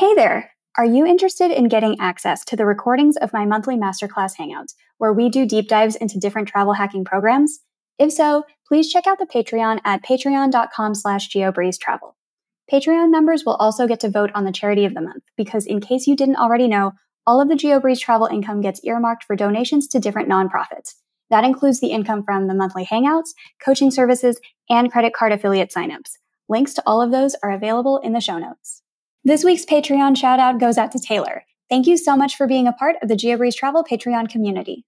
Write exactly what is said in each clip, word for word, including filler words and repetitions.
Hey there! Are you interested in getting access to the recordings of my monthly masterclass hangouts, where we do deep dives into different travel hacking programs? If so, please check out the Patreon at patreon.com slash geobreezetravel. Patreon members will also get to vote on the charity of the month, because in case you didn't already know, all of the GeoBreeze travel income gets earmarked for donations to different nonprofits. That includes the income from the monthly hangouts, coaching services, and credit card affiliate signups. Links to all of those are available in the show notes. This week's Patreon shout out goes out to Taylor. Thank you so much for being a part of the GeoBreeze Travel Patreon community.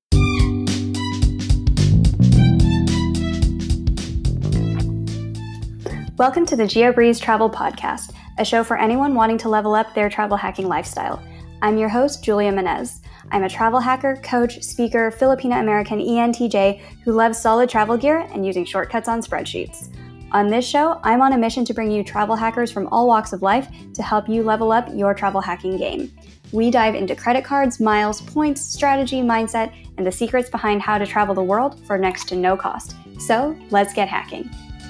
Welcome to the GeoBreeze Travel Podcast, a show for anyone wanting to level up their travel hacking lifestyle. I'm your host, Julia Menez. I'm a travel hacker, coach, speaker, Filipino-American E N T J who loves solid travel gear and using shortcuts on spreadsheets. On this show, I'm on a mission to bring you travel hackers from all walks of life to help you level up your travel hacking game. We dive into credit cards, miles, points, strategy, mindset, and the secrets behind how to travel the world for next to no cost. So let's get hacking.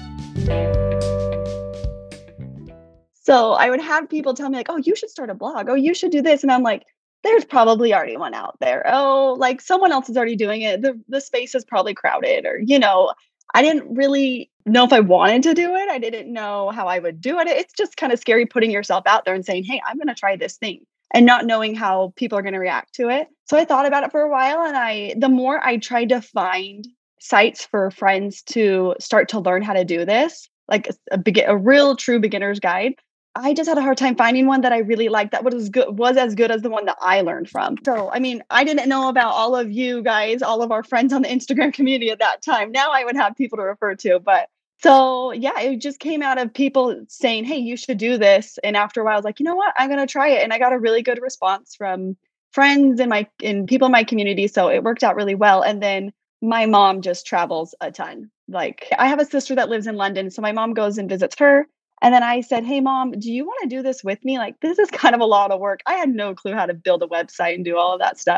So I would have people tell me like, oh, you should start a blog. Oh, you should do this. And I'm like, there's probably already one out there. Oh, like someone else is already doing it. The the space is probably crowded, or, you know, I didn't really know if I wanted to do it. I didn't know how I would do it. It's just kind of scary putting yourself out there and saying, hey, I'm going to try this thing and not knowing how people are going to react to it. So I thought about it for a while. And I, the more I tried to find sites for friends to start to learn how to do this, like a, a, begin, a real true beginner's guide, I just had a hard time finding one that I really liked that was as good was as good as the one that I learned from. So, I mean, I didn't know about all of you guys, all of our friends on the Instagram community at that time. Now I would have people to refer to. But so, yeah, it just came out of people saying, hey, you should do this. And after a while, I was like, you know what? I'm going to try it. And I got a really good response from friends and my and people in my community. So it worked out really well. And then my mom just travels a ton. Like, I have a sister that lives in London. So my mom goes and visits her. And then I said, hey, mom, do you want to do this with me? Like, this is kind of a lot of work. I had no clue how to build a website and do all of that stuff.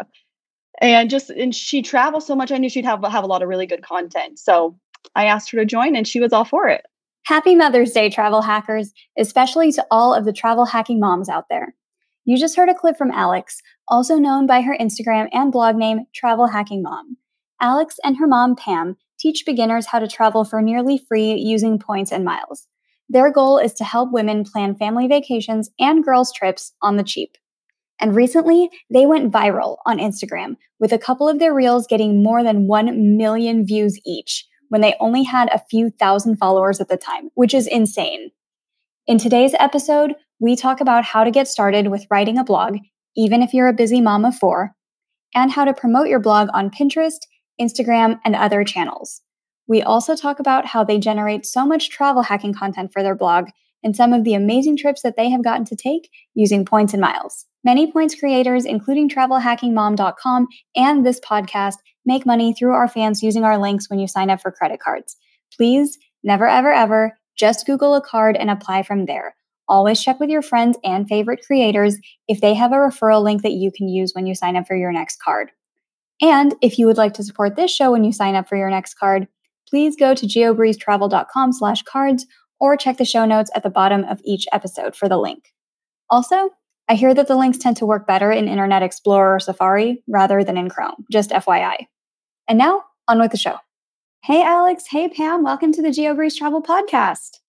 And just, and she travels so much, I knew she'd have, have a lot of really good content. So I asked her to join and she was all for it. Happy Mother's Day, travel hackers, especially to all of the travel hacking moms out there. You just heard a clip from Alex, also known by her Instagram and blog name, Travel Hacking Mom. Alex and her mom, Pam, teach beginners how to travel for nearly free using points and miles. Their goal is to help women plan family vacations and girls' trips on the cheap. And recently, they went viral on Instagram, with a couple of their reels getting more than one million views each, when they only had a few thousand followers at the time, which is insane. In today's episode, we talk about how to get started with writing a blog, even if you're a busy mom of four, and how to promote your blog on Pinterest, Instagram, and other channels. We also talk about how they generate so much travel hacking content for their blog and some of the amazing trips that they have gotten to take using points and miles. Many points creators, including travel hacking mom dot com and this podcast, make money through our fans using our links when you sign up for credit cards. Please, never, ever, ever, just Google a card and apply from there. Always check with your friends and favorite creators if they have a referral link that you can use when you sign up for your next card. And if you would like to support this show when you sign up for your next card, please go to geobreezetravel.com slash cards or check the show notes at the bottom of each episode for the link. Also, I hear that the links tend to work better in Internet Explorer or Safari rather than in Chrome, just F Y I. And now, on with the show. Hey, Alex. Hey, Pam. Welcome to the GeoBreeze Travel Podcast.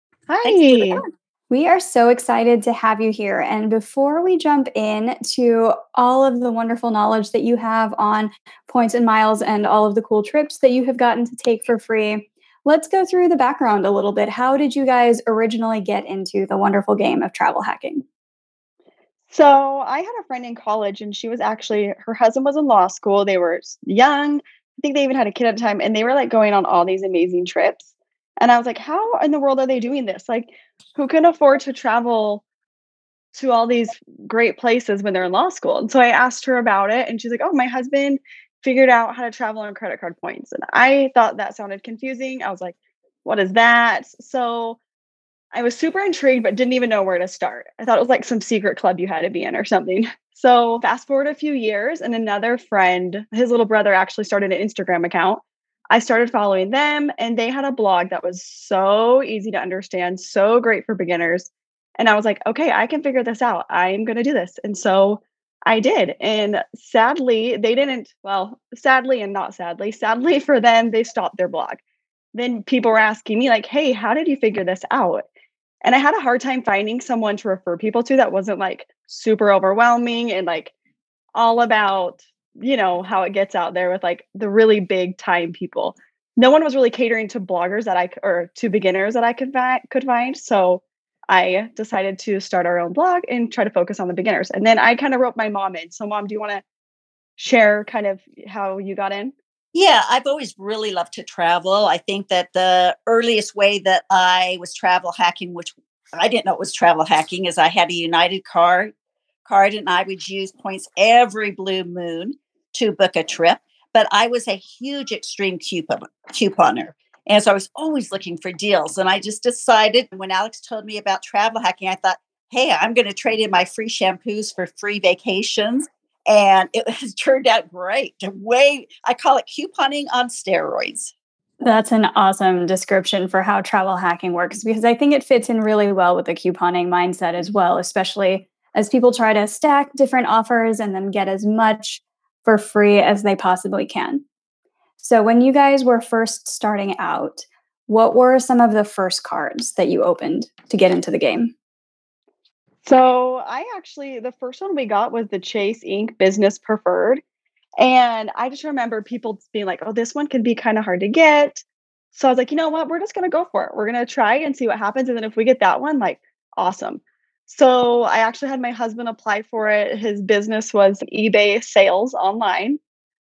Hi. We are so excited to have you here. And before we jump in to all of the wonderful knowledge that you have on points and miles and all of the cool trips that you have gotten to take for free, let's go through the background a little bit. How did you guys originally get into the wonderful game of travel hacking? So I had a friend in college and she was actually, her husband was in law school. They were young. I think they even had a kid at the time, and they were like going on all these amazing trips. And I was like, how in the world are they doing this? Like, who can afford to travel to all these great places when they're in law school? And so I asked her about it, and she's like, oh, my husband figured out how to travel on credit card points. And I thought that sounded confusing. I was like, what is that? So I was super intrigued, but didn't even know where to start. I thought it was like some secret club you had to be in or something. So fast forward a few years, and another friend, his little brother actually started an Instagram account. I started following them, and they had a blog that was so easy to understand, so great for beginners. And I was like, okay, I can figure this out. I'm going to do this. And so I did. And sadly, they didn't, well, sadly and not sadly, sadly for them, they stopped their blog. Then people were asking me, like, hey, how did you figure this out? And I had a hard time finding someone to refer people to that wasn't like super overwhelming and like all about, you know, how it gets out there with like the really big time people. No one was really catering to bloggers that I c- or to beginners that I could fi- could find. So I decided to start our own blog and try to focus on the beginners. And then I kind of wrote my mom in. So mom, do you want to share kind of how you got in? Yeah, I've always really loved to travel. I think that the earliest way that I was travel hacking, which I didn't know it was travel hacking, is I had a United card card and I would use points every blue moon to book a trip. But I was a huge extreme coupon couponer. And so I was always looking for deals. And I just decided when Alex told me about travel hacking, I thought, hey, I'm going to trade in my free shampoos for free vacations, and it has turned out great. Way, I call it couponing on steroids. That's an awesome description for how travel hacking works because I think it fits in really well with the couponing mindset as well, especially as people try to stack different offers and then get as much for free as they possibly can. So, when you guys were first starting out, what were some of the first cards that you opened to get into the game? So I actually, the first one we got was the Chase Ink Business Preferred. And I just remember people being like, oh, this one can be kind of hard to get. So I was like, you know what? We're just going to go for it. We're going to try and see what happens. And then if we get that one, like, awesome. So I actually had my husband apply for it. His business was eBay sales online.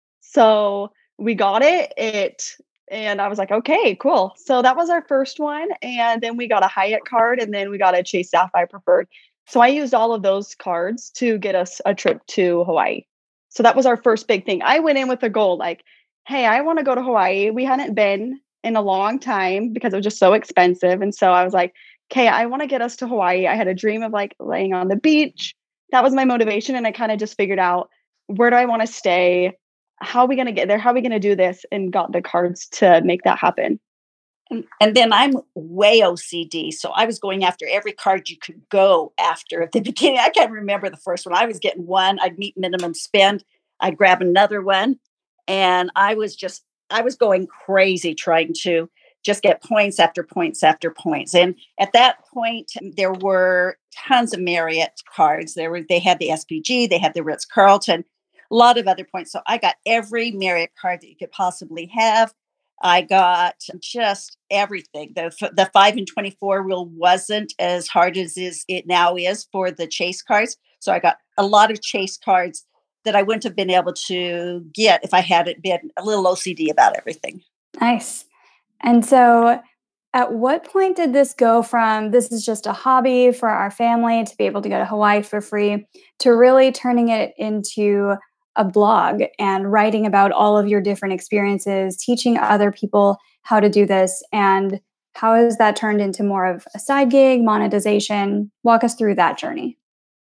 So we got it. It and I was like, okay, cool. So that was our first one. And then we got a Hyatt card and then we got a Chase Sapphire Preferred. So I used all of those cards to get us a trip to Hawaii. So that was our first big thing. I went in with a goal like, hey, I want to go to Hawaii. We hadn't been in a long time because it was just so expensive. And so I was like, okay, I want to get us to Hawaii. I had a dream of like laying on the beach. That was my motivation. And I kind of just figured out, where do I want to stay? How are we going to get there? How are we going to do this? And got the cards to make that happen. And, and then I'm way O C D. So I was going after every card you could go after at the beginning. I can't remember the first one. I was getting one, I'd meet minimum spend, I'd grab another one. And I was just, I was going crazy trying to just get points after points after points. And at that point, there were tons of Marriott cards. There were, they had the S P G, they had the Ritz Carlton, a lot of other points. So I got every Marriott card that you could possibly have. I got just everything. The the five and twenty-four rule wasn't as hard as is it now is for the Chase cards. So I got a lot of Chase cards that I wouldn't have been able to get if I hadn't been a little O C D about everything. Nice. And so, at what point did this go from this is just a hobby for our family to be able to go to Hawaii for free to really turning it into a blog and writing about all of your different experiences, teaching other people how to do this? And how has that turned into more of a side gig, monetization? Walk us through that journey.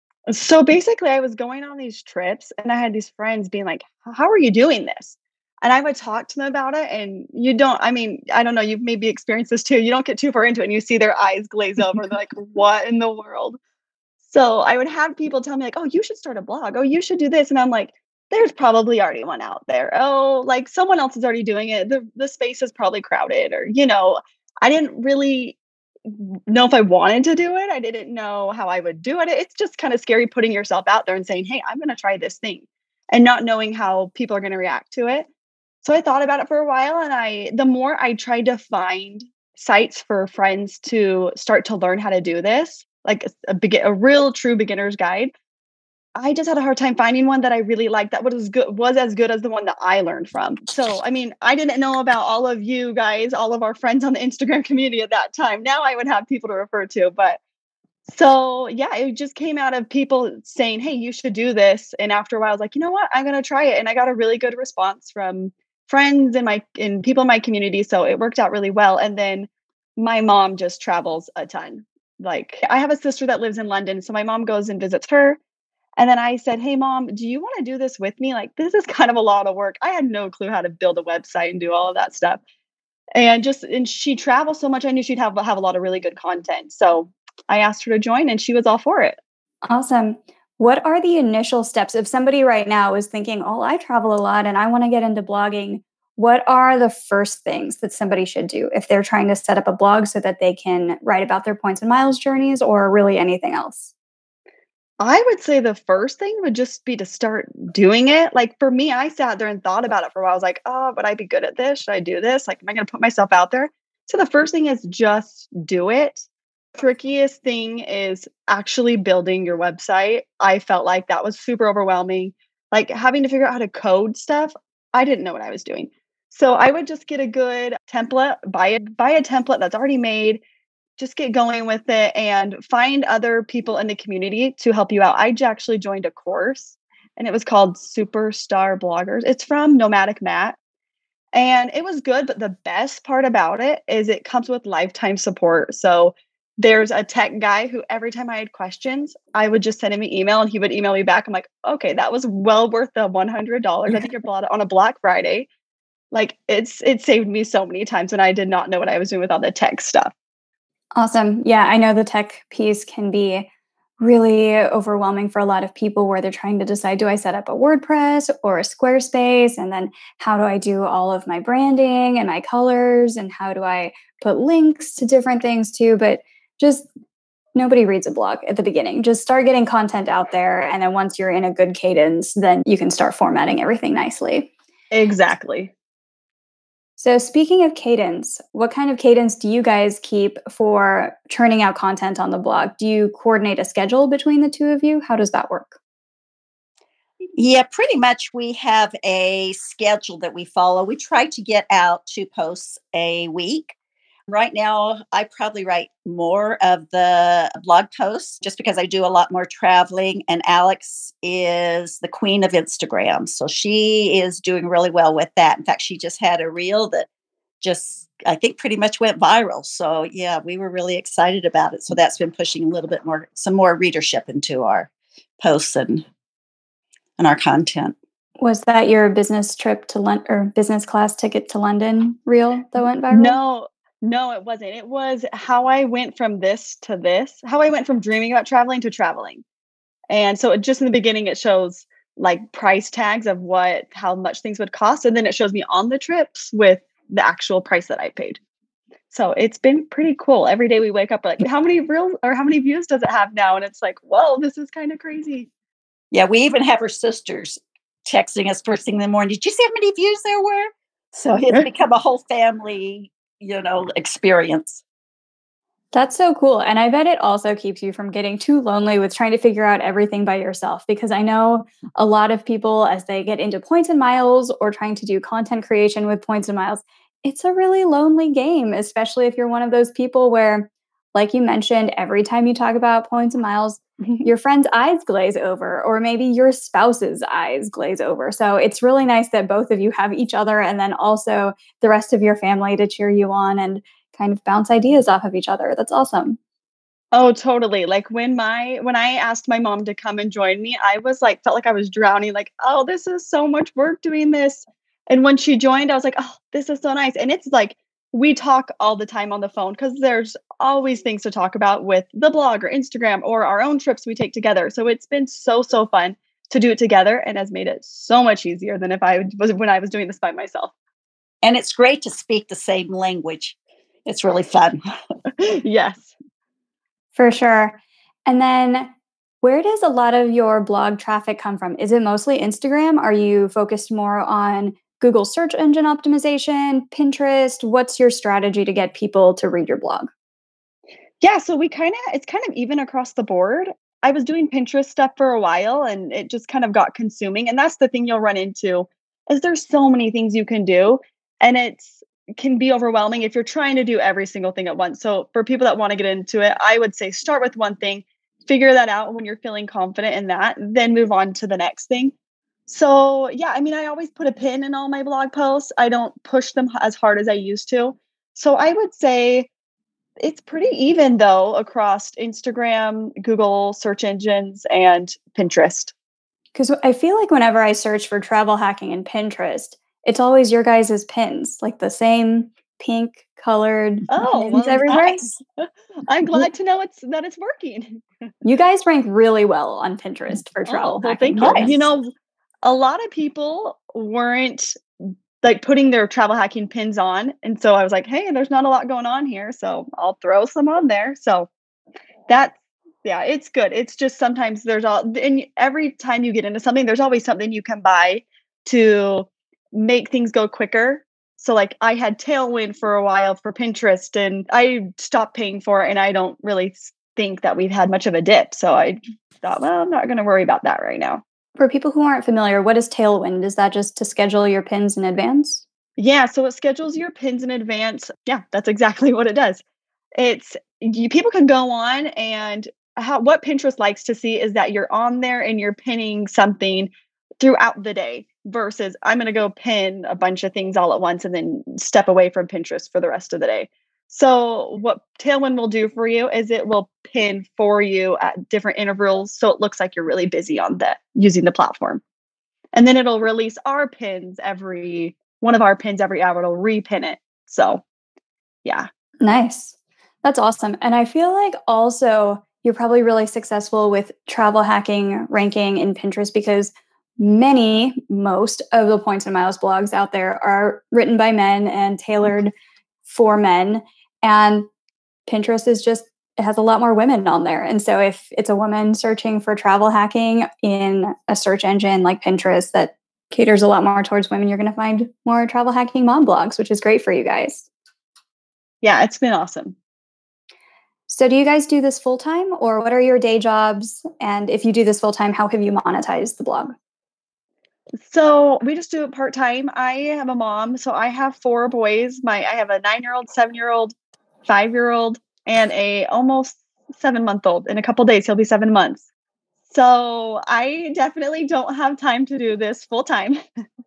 So basically, I was going on these trips and I had these friends being like, how are you doing this? And I would talk to them about it. And you don't, I mean, I don't know, you've maybe experienced this too. You don't get too far into it and you see their eyes glaze over. They're like, what in the world? So I would have people tell me, like, oh, you should start a blog. Oh, you should do this. And I'm like, there's probably already one out there. Oh, like someone else is already doing it. The, the space is probably crowded. Or, you know, I didn't really know if I wanted to do it. I didn't know how I would do it. It's just kind of scary putting yourself out there and saying, hey, I'm going to try this thing and not knowing how people are going to react to it. So I thought about it for a while. And I, the more I tried to find sites for friends to start to learn how to do this, like a, a, begin, a real true beginner's guide, I just had a hard time finding one that I really liked that was good was as good as the one that I learned from. So, I mean, I didn't know about all of you guys, all of our friends on the Instagram community at that time. Now I would have people to refer to, but so yeah, it just came out of people saying, "Hey, you should do this." And after a while, I was like, "You know what? I'm going to try it." And I got a really good response from friends and my and people in my community, so it worked out really well. And then my mom just travels a ton. Like I have a sister that lives in London, so my mom goes and visits her. And then I said, hey, mom, do you want to do this with me? Like, this is kind of a lot of work. I had no clue how to build a website and do all of that stuff. And just, and she travels so much. I knew she'd have, have a lot of really good content. So I asked her to join and she was all for it. Awesome. What are the initial steps if somebody right now is thinking, oh, I travel a lot and I want to get into blogging? What are the first things that somebody should do if they're trying to set up a blog so that they can write about their points and miles journeys or really anything else? I would say the first thing would just be to start doing it. Like for me, I sat there and thought about it for a while. I was like, oh, would I be good at this? Should I do this? Like, am I going to put myself out there? So the first thing is just do it. Trickiest thing is actually building your website. I felt like that was super overwhelming. Like having to figure out how to code stuff, I didn't know what I was doing. So I would just get a good template, buy it, buy a template that's already made, just get going with it and find other people in the community to help you out. I actually joined a course and it was called Superstar Bloggers. It's from Nomadic Matt. And it was good, but the best part about it is it comes with lifetime support. So there's a tech guy who every time I had questions, I would just send him an email and he would email me back. I'm like, okay, that was well worth the one hundred dollars. I think you bought it on a Black Friday. Like it's it saved me so many times when I did not know what I was doing with all the tech stuff. Awesome. Yeah, I know the tech piece can be really overwhelming for a lot of people where they're trying to decide, do I set up a WordPress or a Squarespace? And then how do I do all of my branding and my colors? And how do I put links to different things too? But just nobody reads a blog at the beginning. Just start getting content out there. And then once you're in a good cadence, then you can start formatting everything nicely. Exactly. So speaking of cadence, what kind of cadence do you guys keep for churning out content on the blog? Do you coordinate a schedule between the two of you? How does that work? Yeah, pretty much we have a schedule that we follow. We try to get out two posts a week. Right now, I probably write more of the blog posts just because I do a lot more traveling. And Alex is the queen of Instagram. So she is doing really well with that. In fact, she just had a reel that just, I think, pretty much went viral. So yeah, we were really excited about it. So that's been pushing a little bit more, some more readership into our posts and, and our content. Was that your business trip to London or business class ticket to London reel that went viral? No. No, it wasn't. It was how I went from this to this, how I went from dreaming about traveling to traveling. And so it, just in the beginning, it shows like price tags of what, how much things would cost. And then it shows me on the trips with the actual price that I paid. So it's been pretty cool. Every day we wake up like, how many reels or how many views does it have now? And it's like, whoa, this is kind of crazy. Yeah, we even have her sisters texting us first thing in the morning. Did you see how many views there were? So it's become a whole family, you know, experience. That's so cool. And I bet it also keeps you from getting too lonely with trying to figure out everything by yourself. Because I know a lot of people, as they get into points and miles or trying to do content creation with points and miles, it's a really lonely game, especially if you're one of those people where, like you mentioned, every time you talk about points and miles, your friend's eyes glaze over, or maybe your spouse's eyes glaze over. So it's really nice that both of you have each other and then also the rest of your family to cheer you on and kind of bounce ideas off of each other. That's awesome. Oh, totally. Like when my when I asked my mom to come and join me, I was like, felt like I was drowning, like, oh, this is so much work doing this. And when she joined, I was like, oh, this is so nice. And it's like we talk all the time on the phone because there's always things to talk about with the blog or Instagram or our own trips we take together. So it's been so, so fun to do it together and has made it so much easier than if I was when I was doing this by myself. And it's great to speak the same language. It's really fun. Yes. For sure. And then where does a lot of your blog traffic come from? Is it mostly Instagram? Are you focused more on Google search engine optimization, Pinterest? What's your strategy to get people to read your blog? Yeah, so we kind of, it's kind of even across the board. I was doing Pinterest stuff for a while and it just kind of got consuming. And that's the thing you'll run into is there's so many things you can do. And it's can be overwhelming if you're trying to do every single thing at once. So for people that want to get into it, I would say start with one thing, figure that out when you're feeling confident in that, then move on to the next thing. So yeah, I mean, I always put a pin in all my blog posts. I don't push them as hard as I used to. So I would say it's pretty even though across Instagram, Google search engines, and Pinterest. Because I feel like whenever I search for travel hacking in Pinterest, it's always your guys' pins, like the same pink colored Oh, pins well, everywhere. Nice. I'm glad to know it's that it's working. You guys rank really well on Pinterest for Oh, travel well, hacking thank you. moms. You Nice. know, a lot of people weren't like putting their travel hacking pins on. And so I was like, hey, there's not a lot going on here. So I'll throw some on there. So that's, yeah, it's good. It's just sometimes there's all, and every time you get into something, there's always something you can buy to make things go quicker. So like I had Tailwind for a while for Pinterest and I stopped paying for it and I don't really think that we've had much of a dip. So I thought, well, I'm not going to worry about that right now. For people who aren't familiar, what is Tailwind? Is that just to schedule your pins in advance? Yeah, so it schedules your pins in advance. Yeah, that's exactly what it does. It's you, people can go on and how what Pinterest likes to see is that you're on there and you're pinning something throughout the day versus I'm going to go pin a bunch of things all at once and then step away from Pinterest for the rest of the day. So what Tailwind will do for you is it will pin for you at different intervals so it looks like you're really busy on that using the platform. And then it'll release our pins every one of our pins every hour. It'll repin it. So yeah. Nice. That's awesome. And I feel like also you're probably really successful with travel hacking ranking in Pinterest because many, most of the Points and Miles blogs out there are written by men and tailored for men. And Pinterest is just, it has a lot more women on there. And so if it's a woman searching for travel hacking in a search engine like Pinterest that caters a lot more towards women, you're going to find more travel hacking mom blogs, which is great for you guys. Yeah, it's been awesome. So do you guys do this full time or what are your day jobs? And if you do this full time, how have you monetized the blog? So we just do it part time. I am a mom, so I have four boys. My I have a nine year old, seven year old, five year old, and a almost seven month old. In a couple days, he'll be seven months. So I definitely don't have time to do this full time,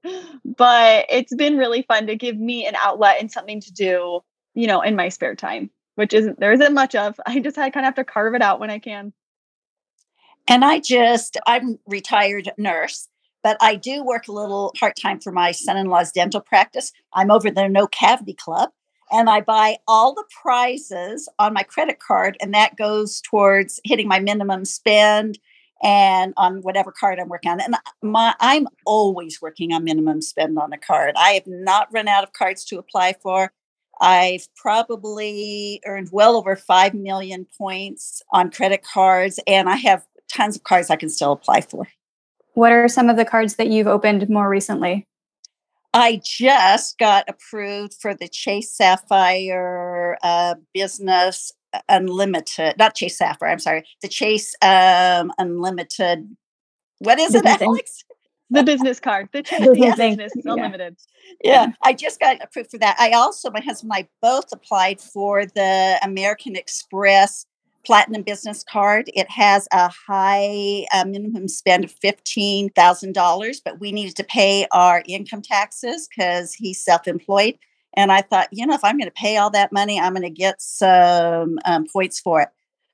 but it's been really fun to give me an outlet and something to do, you know, in my spare time, which isn't there isn't much of. I just I kind of have to carve it out when I can. And I just, I'm retired nurse, but I do work a little part-time for my son-in-law's dental practice. I'm over the No Cavity Club and I buy all the prizes on my credit card and that goes towards hitting my minimum spend and on whatever card I'm working on. And my, I'm always working on minimum spend on a card. I have not run out of cards to apply for. I've probably earned well over five million points on credit cards and I have tons of cards I can still apply for. What are some of the cards that you've opened more recently? I just got approved for the Chase Sapphire uh, Business Unlimited, not Chase Sapphire, I'm sorry, the Chase um, Unlimited. What is Business it, Alex? The business card, the Chase Business Business Yeah. Unlimited. Yeah, I just got approved for that. I also, my husband and I both applied for the American Express Platinum Business Card. It has a high uh, minimum spend of fifteen thousand dollars, but we needed to pay our income taxes because he's self-employed. And I thought, you know, if I'm going to pay all that money, I'm going to get some um, points for it.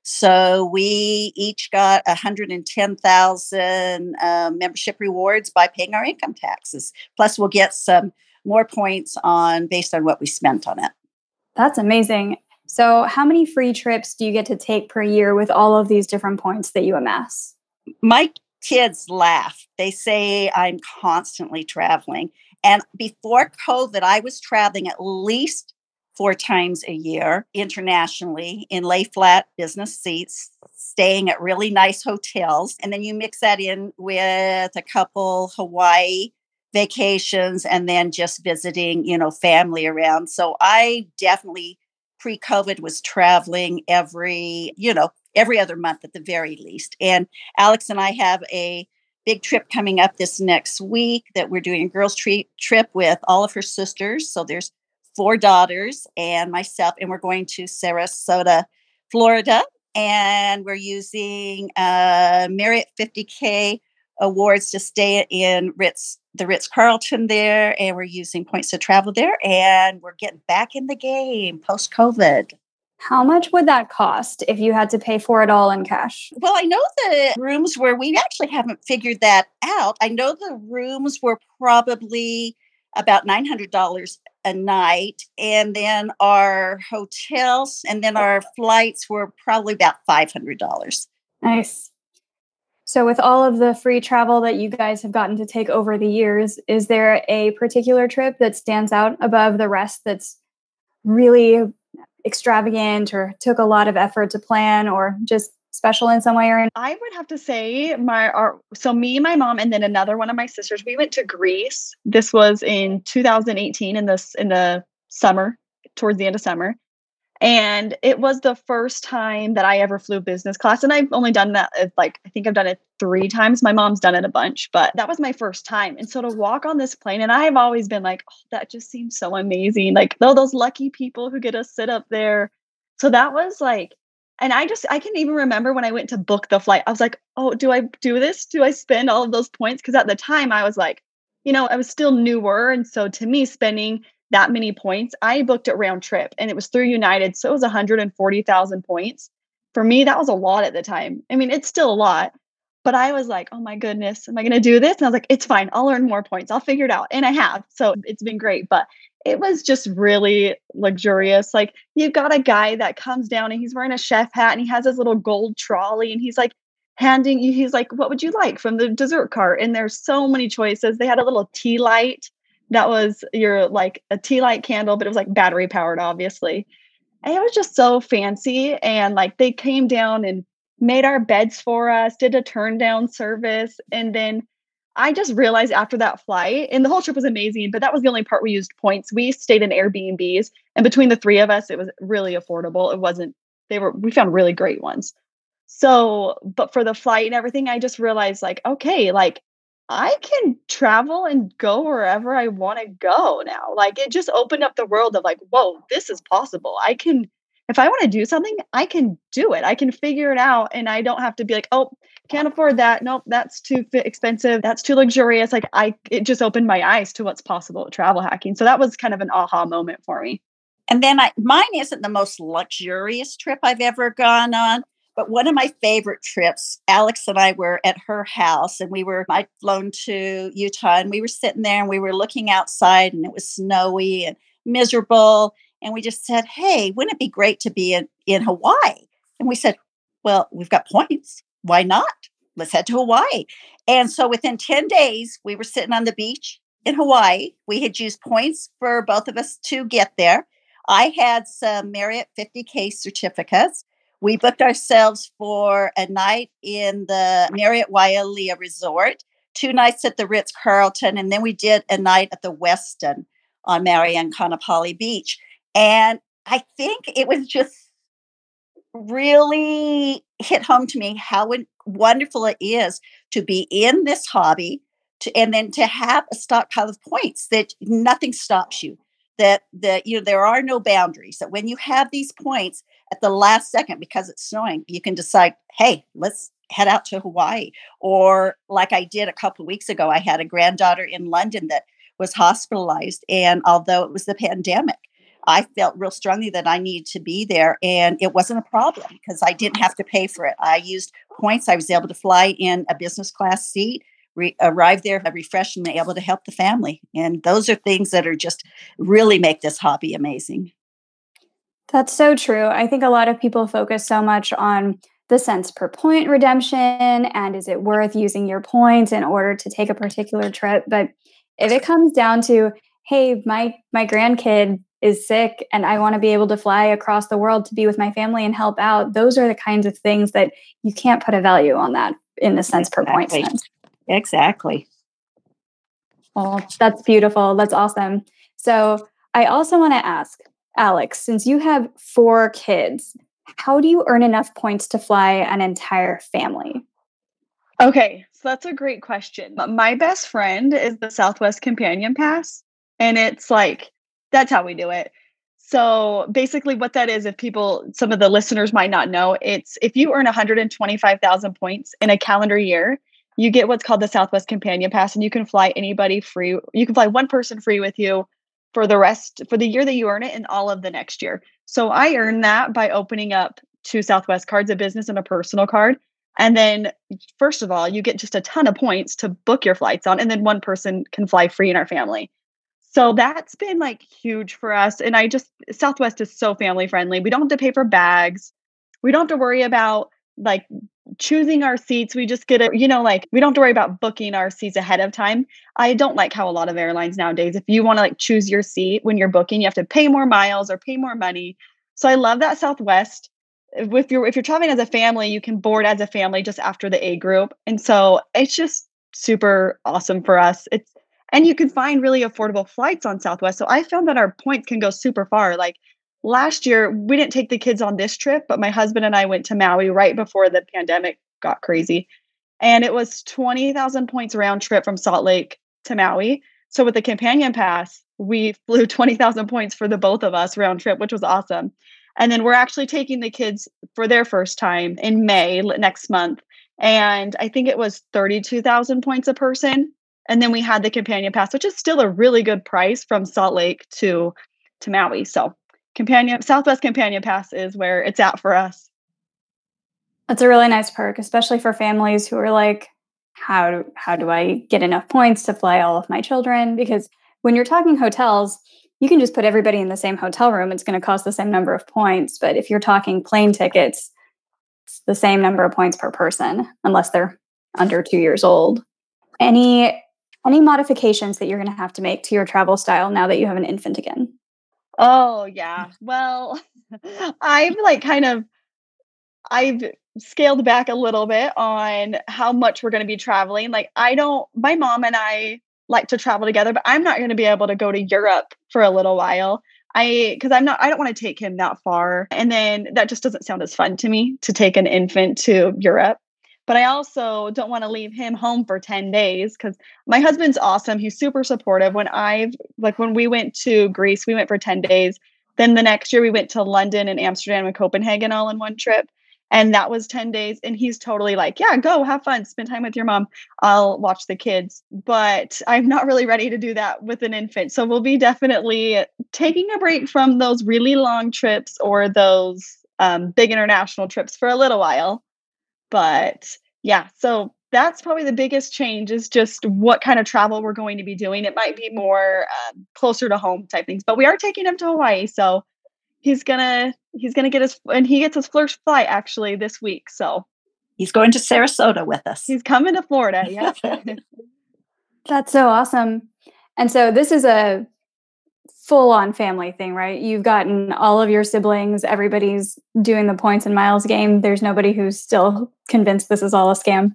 So we each got one hundred ten thousand um, membership rewards by paying our income taxes. Plus, we'll get some more points on based on what we spent on it. That's amazing. So how many free trips do you get to take per year with all of these different points that you amass? My kids laugh. They say I'm constantly traveling. And before COVID, I was traveling at least four times a year internationally in lay flat business seats, staying at really nice hotels. And then you mix that in with a couple Hawaii vacations and then just visiting, you know, family around. So I definitely pre-COVID was traveling every, you know, every other month at the very least. And Alex and I have a big trip coming up this next week that we're doing a girls' trip trip with all of her sisters. So there's four daughters and myself, and we're going to Sarasota, Florida. And we're using uh, Marriott fifty K awards to stay in Ritz, the Ritz-Carlton there. And we're using points to travel there. And we're getting back in the game post-COVID. How much would that cost if you had to pay for it all in cash? Well, I know the rooms where we actually haven't figured that out. I know the rooms were probably about nine hundred dollars a night. And then our hotels and then our flights were probably about five hundred dollars. Nice. So, with all of the free travel that you guys have gotten to take over the years, is there a particular trip that stands out above the rest that's really extravagant or took a lot of effort to plan or just special in some way or another? I would have to say my our so me, my mom, and then another one of my sisters, we went to Greece. This was in two thousand eighteen in this in the summer, towards the end of summer. And it was the first time that I ever flew business class. And I've only done that, uh, like, I think I've done it three times. My mom's done it a bunch, but that was my first time. And so to walk on this plane, and I've always been like, oh, that just seems so amazing. Like, though, those lucky people who get to sit up there. So that was like, and I just, I can even remember when I went to book the flight, I was like, oh, do I do this? Do I spend all of those points? Because at the time I was like, you know, I was still newer. And so to me, spending that many points, I booked it round trip and it was through United. So it was one hundred forty thousand points. For me, that was a lot at the time. I mean, it's still a lot, but I was like, oh my goodness, am I going to do this? And I was like, it's fine. I'll earn more points. I'll figure it out. And I have. So it's been great, but it was just really luxurious. Like, you've got a guy that comes down and he's wearing a chef hat and he has his little gold trolley and he's like handing you, he's like, what would you like from the dessert cart? And there's so many choices. They had a little tea light that was your like a tea light candle, but it was like battery powered, obviously. And it was just so fancy. And like they came down and made our beds for us, did a turn down service. And then I just realized after that flight, and the whole trip was amazing, but that was the only part we used points. We stayed in Airbnbs, and between the three of us, it was really affordable. It wasn't, they were, we found really great ones. So, but for the flight and everything, I just realized like, okay, like, I can travel and go wherever I want to go now. Like, it just opened up the world of like, whoa, this is possible. I can, if I want to do something, I can do it. I can figure it out. And I don't have to be like, oh, can't afford that. Nope, that's too fi- expensive. That's too luxurious. Like I, it just opened my eyes to what's possible with travel hacking. So that was kind of an aha moment for me. And then I, mine isn't the most luxurious trip I've ever gone on. But one of my favorite trips, Alex and I were at her house and we were, I'd flown to Utah and we were sitting there and we were looking outside and it was snowy and miserable. And we just said, hey, wouldn't it be great to be in, in Hawaii? And we said, well, we've got points. Why not? Let's head to Hawaii. And so within ten days, we were sitting on the beach in Hawaii. We had used points for both of us to get there. I had some Marriott fifty K certificates. We booked ourselves for a night in the Marriott Wailea Resort, two nights at the Ritz-Carlton, and then we did a night at the Westin on Marion Kaanapali Beach. And I think it was just really hit home to me how wonderful it is to be in this hobby to, and then to have a stockpile of points that nothing stops you. That that you know there are no boundaries. That when you have these points at the last second because it's snowing, you can decide, hey, let's head out to Hawaii. Or like I did a couple of weeks ago, I had a granddaughter in London that was hospitalized, and although it was the pandemic, I felt real strongly that I needed to be there, and it wasn't a problem because I didn't have to pay for it. I used points. I was able to fly in a business class seat. Re- arrive there, refreshed, and able to help the family. And those are things that are just really make this hobby amazing. That's so true. I think a lot of people focus so much on the cents per point redemption and is it worth using your points in order to take a particular trip. But if it comes down to, hey, my my grandkid is sick and I want to be able to fly across the world to be with my family and help out, those are the kinds of things that you can't put a value on that in the cents Exactly. per point sense. Exactly. Well, that's beautiful. That's awesome. So I also want to ask, Alex, since you have four kids, how do you earn enough points to fly an entire family? Okay, so that's a great question. My best friend is the Southwest Companion Pass, and it's like, that's how we do it. So basically what that is, if people, some of the listeners might not know, it's if you earn one hundred twenty-five thousand points in a calendar year, you get what's called the Southwest Companion Pass, and you can fly anybody free. You can fly one person free with you for the rest, for the year that you earn it and all of the next year. So I earned that by opening up two Southwest cards, a business and a personal card. And then first of all, you get just a ton of points to book your flights on, and then one person can fly free in our family. So that's been like huge for us. And I just, Southwest is so family friendly. We don't have to pay for bags. We don't have to worry about like choosing our seats. We just get it, you know, like we don't have to worry about booking our seats ahead of time. I don't like how a lot of airlines nowadays, if you want to like choose your seat when you're booking, you have to pay more miles or pay more money. So I love that Southwest. If you're if you're traveling as a family, you can board as a family just after the A group. And so it's just super awesome for us. It's and you can find really affordable flights on Southwest. So I found that our points can go super far. Like last year, we didn't take the kids on this trip, but my husband and I went to Maui right before the pandemic got crazy. And it was twenty thousand points round trip from Salt Lake to Maui. So with the companion pass, we flew twenty thousand points for the both of us round trip, which was awesome. And then we're actually taking the kids for their first time in May next month. And I think it was thirty-two thousand points a person. And then we had the companion pass, which is still a really good price from Salt Lake to, to Maui. So companion Southwest Companion Pass is where it's at for us. That's a really nice perk, especially for families who are like, how do, how do I get enough points to fly all of my children? Because when you're talking hotels, you can just put everybody in the same hotel room. It's going to cost the same number of points. But if you're talking plane tickets, it's the same number of points per person, unless they're under two years old. Any any modifications that you're going to have to make to your travel style now that you have an infant again? Oh, yeah. Well, I've like kind of, I've scaled back a little bit on how much we're going to be traveling. Like I don't, my mom and I like to travel together, but I'm not going to be able to go to Europe for a little while. I, cause I'm not, I don't want to take him that far. And then that just doesn't sound as fun to me to take an infant to Europe. But I also don't want to leave him home for ten days because my husband's awesome. He's super supportive. When I've, like when we went to Greece, we went for ten days. Then the next year we went to London and Amsterdam and Copenhagen all in one trip. And that was ten days. And he's totally like, yeah, go have fun, spend time with your mom. I'll watch the kids. But I'm not really ready to do that with an infant. So we'll be definitely taking a break from those really long trips or those um, big international trips for a little while. But yeah, so that's probably the biggest change is just what kind of travel we're going to be doing. It might be more um, closer to home type things, but we are taking him to Hawaii. So he's gonna he's gonna get his and he gets his first flight actually this week. So he's going to Sarasota with us. He's coming to Florida. Yeah, that's so awesome. And so this is a full-on family thing, right? You've gotten all of your siblings, everybody's doing the points and miles game. There's nobody who's still convinced this is all a scam.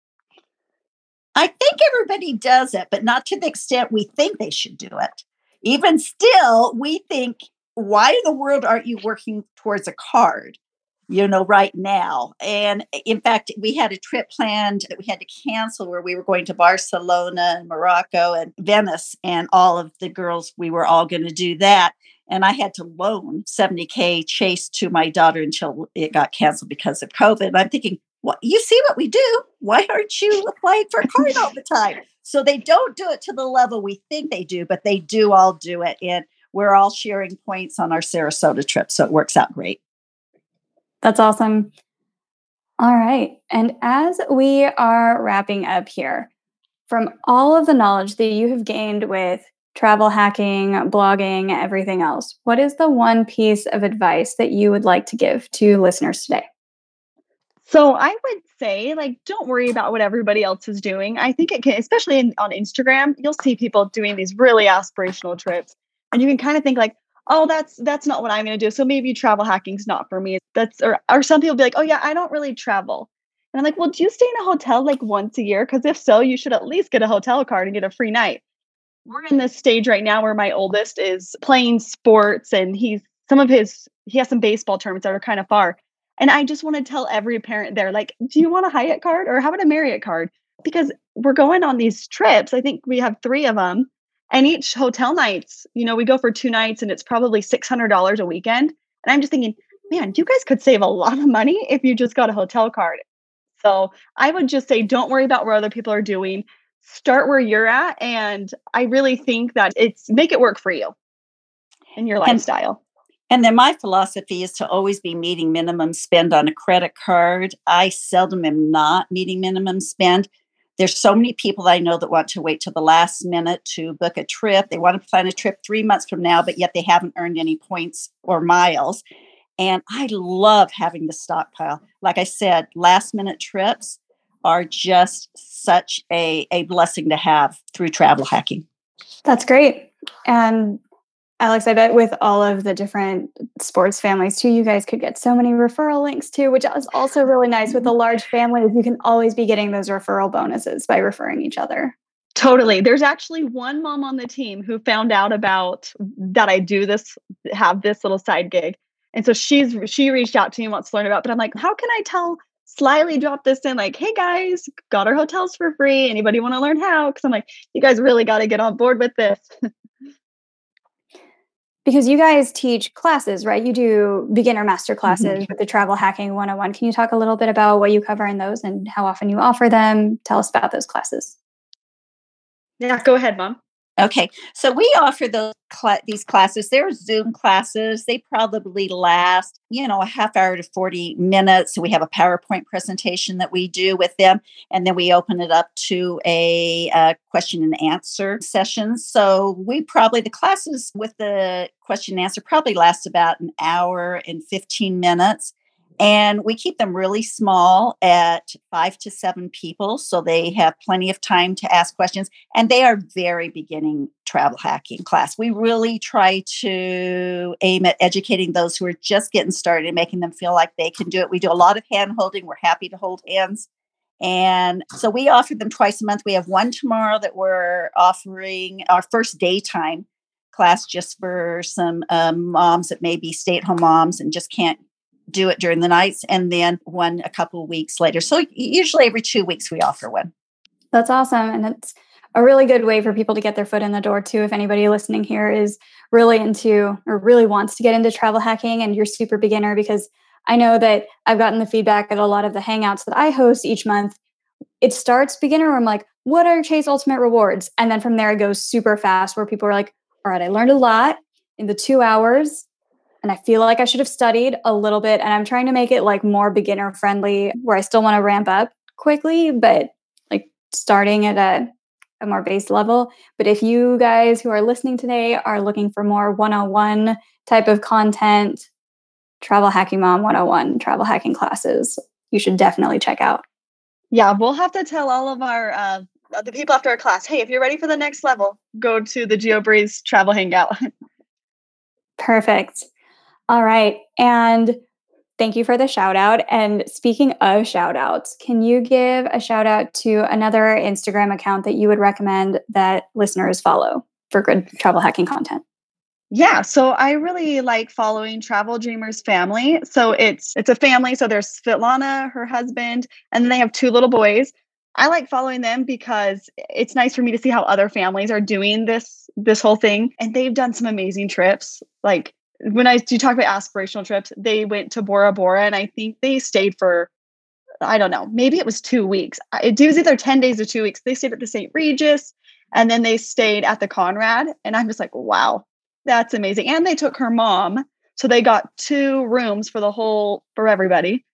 I think everybody does it, but not to the extent we think they should do it. Even still, we think, why in the world aren't you working towards a card, you know, right now? And in fact, we had a trip planned that we had to cancel where we were going to Barcelona and Morocco and Venice, and all of the girls, we were all going to do that. And I had to loan seventy K Chase to my daughter until it got canceled because of COVID. And I'm thinking, well, you see what we do? Why aren't you applying for a card all the time? So they don't do it to the level we think they do, but they do all do it. And we're all sharing points on our Sarasota trip. So it works out great. That's awesome. All right. And as we are wrapping up here, from all of the knowledge that you have gained with travel hacking, blogging, everything else, what is the one piece of advice that you would like to give to listeners today? So I would say, like, don't worry about what everybody else is doing. I think it can, especially in, on Instagram, you'll see people doing these really aspirational trips, and you can kind of think like, oh, that's that's not what I'm going to do. So maybe travel hacking's not for me. That's or or some people be like, oh yeah, I don't really travel. And I'm like, well, do you stay in a hotel like once a year? Because if so, you should at least get a hotel card and get a free night. We're in this stage right now where my oldest is playing sports, and he's some of his he has some baseball tournaments that are kind of far. And I just want to tell every parent there, like, do you want a Hyatt card or how about a Marriott card? Because we're going on these trips. I think we have three of them. And each hotel nights, you know, we go for two nights and it's probably six hundred dollars a weekend. And I'm just thinking, man, you guys could save a lot of money if you just got a hotel card. So I would just say, don't worry about what other people are doing. Start where you're at. And I really think that it's make it work for you and your lifestyle. And, and then my philosophy is to always be meeting minimum spend on a credit card. I seldom am not meeting minimum spend. There's so many people that I know that want to wait till the last minute to book a trip. They want to plan a trip three months from now, but yet they haven't earned any points or miles. And I love having the stockpile. Like I said, last minute trips are just such a, a blessing to have through travel hacking. That's great. And Alex, I bet with all of the different sports families too, you guys could get so many referral links too, which is also really nice with a large family. You can always be getting those referral bonuses by referring each other. Totally. There's actually one mom on the team who found out about that I do this, have this little side gig. And so she's, she reached out to me and wants to learn about, but I'm like, how can I tell, slyly drop this in like, hey guys, got our hotels for free. Anybody want to learn how? Cause I'm like, you guys really got to get on board with this. Because you guys teach classes, right? You do beginner master classes Mm-hmm. with the Travel Hacking one oh one. Can you talk a little bit about what you cover in those and how often you offer them? Tell us about those classes. Yeah, go ahead, Mom. Okay, so we offer those cl- these classes. They're Zoom classes. They probably last, you know, a half hour to forty minutes. So we have a PowerPoint presentation that we do with them, and then we open it up to a, uh question and answer session. So we probably, the classes with the question and answer probably last about an hour and fifteen minutes. And we keep them really small at five to seven people. So they have plenty of time to ask questions. And they are very beginning travel hacking class. We really try to aim at educating those who are just getting started and making them feel like they can do it. We do a lot of hand holding. We're happy to hold hands. And so we offer them twice a month. We have one tomorrow that we're offering our first daytime class just for some um, moms that may be stay-at-home moms and just can't do it during the nights, and then one a couple of weeks later. So usually every two weeks we offer one. That's awesome. And it's a really good way for people to get their foot in the door too. If anybody listening here is really into or really wants to get into travel hacking and you're super beginner, because I know that I've gotten the feedback at a lot of the hangouts that I host each month. It starts beginner where I'm like, what are Chase Ultimate Rewards? And then from there it goes super fast where people are like, all right, I learned a lot in the two hours. And I feel like I should have studied a little bit. And I'm trying to make it like more beginner friendly where I still want to ramp up quickly, but like starting at a, a more base level. But if you guys who are listening today are looking for more one oh one type of content, Travel Hacking Mom one oh one, travel hacking classes, you should definitely check out. Yeah, we'll have to tell all of our, uh, the people after our class, hey, if you're ready for the next level, go to the GeoBreeze Travel Hangout. Perfect. All right. And thank you for the shout out. And speaking of shout outs, can you give a shout out to another Instagram account that you would recommend that listeners follow for good travel hacking content? Yeah, so I really like following Travel Dreamers Family. So it's it's a family. So there's Svetlana, her husband, and then they have two little boys. I like following them because it's nice for me to see how other families are doing this this whole thing. And they've done some amazing trips. Like when I do talk about aspirational trips, they went to Bora Bora, and I think they stayed for, I don't know, maybe it was two weeks. It was either ten days or two weeks. They stayed at the Saint Regis, and then they stayed at the Conrad. And I'm just like, wow, that's amazing. And they took her mom. So they got two rooms for the whole, for everybody.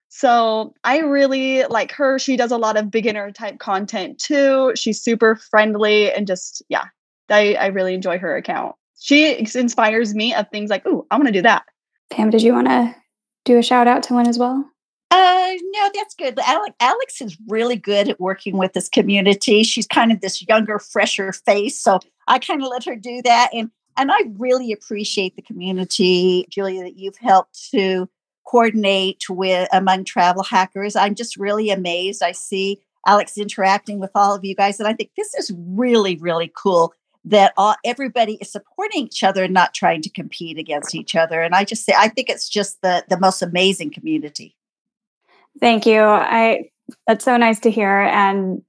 So I really like her. She does a lot of beginner type content too. She's super friendly and just, yeah, I, I really enjoy her account. She inspires me of things like, ooh, I want to do that. Pam, did you want to do a shout out to one as well? Uh, no, that's good. Alex, Alex is really good at working with this community. She's kind of this younger, fresher face. So I kind of let her do that. And and I really appreciate the community, Julia, that you've helped to coordinate with among travel hackers. I'm just really amazed. I see Alex interacting with all of you guys. And I think this is really, really cool that all, everybody is supporting each other and not trying to compete against each other. And I just say, I think it's just the, the most amazing community. Thank you. I that's so nice to hear. And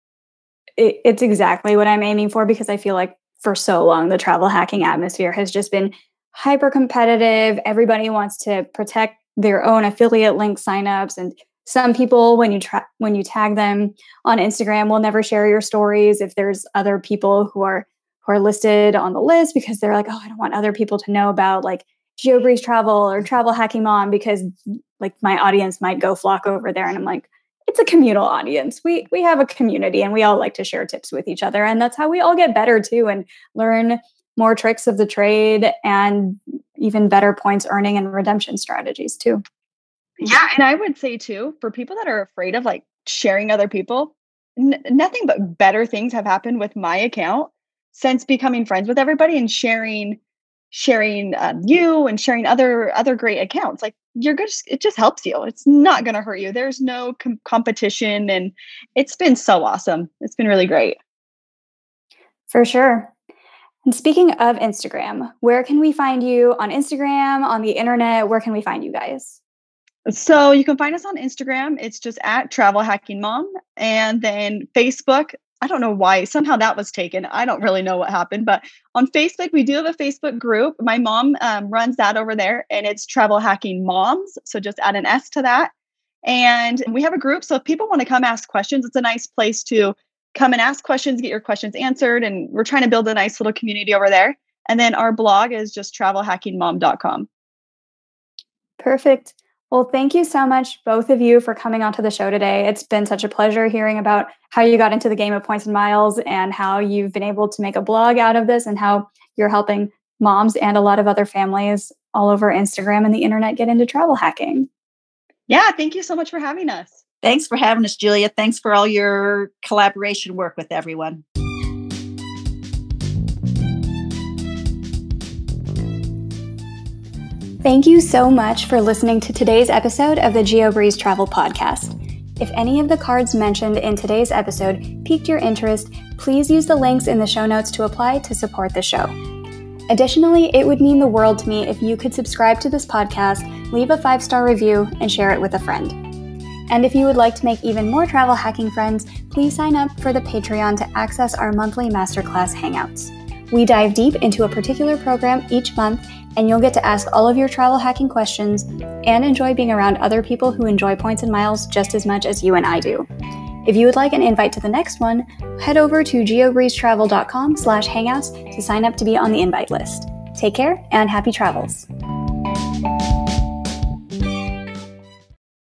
it, it's exactly what I'm aiming for, because I feel like for so long, the travel hacking atmosphere has just been hyper competitive. Everybody wants to protect their own affiliate link signups. And some people, when you tra- when you tag them on Instagram, will never share your stories if there's other people who are who are listed on the list, because they're like, oh, I don't want other people to know about like GeoBreeze Travel or Travel Hacking Mom, because like my audience might go flock over there. And I'm like, it's a communal audience. We we have a community and we all like to share tips with each other. And that's how we all get better too and learn more tricks of the trade and even better points earning and redemption strategies too. Yeah. And I would say too, for people that are afraid of like sharing other people, n- nothing but better things have happened with my account since becoming friends with everybody and sharing sharing um, you and sharing other other great accounts. Like you're good, it just helps you. It's not going to hurt you. There's no com- competition, and it's been so awesome. It's been really great. For sure. And speaking of Instagram, where can we find you on Instagram, on the internet? Where can we find you guys? So you can find us on Instagram. It's just at Travel Hacking Mom, and then Facebook. I don't know why. Somehow that was taken. I don't really know what happened. But on Facebook, we do have a Facebook group. My mom um, runs that over there, and it's Travel Hacking Moms. So just add an S to that. And we have a group. So if people want to come ask questions, it's a nice place to come and ask questions, get your questions answered. And we're trying to build a nice little community over there. And then our blog is just travel hacking mom dot com. Perfect. Well, thank you so much, both of you, for coming onto the show today. It's been such a pleasure hearing about how you got into the game of points and miles and how you've been able to make a blog out of this and how you're helping moms and a lot of other families all over Instagram and the internet get into travel hacking. Yeah, thank you so much for having us. Thanks for having us, Julia. Thanks for all your collaboration work with everyone. Thank you so much for listening to today's episode of the GeoBreeze Travel Podcast. If any of the cards mentioned in today's episode piqued your interest, please use the links in the show notes to apply to support the show. Additionally, it would mean the world to me if you could subscribe to this podcast, leave a five-star review, and share it with a friend. And if you would like to make even more travel hacking friends, please sign up for the Patreon to access our monthly masterclass hangouts. We dive deep into a particular program each month, and you'll get to ask all of your travel hacking questions and enjoy being around other people who enjoy points and miles just as much as you and I do. If you would like an invite to the next one, head over to geobreezetravel dot com slash hangouts to sign up to be on the invite list. Take care and happy travels.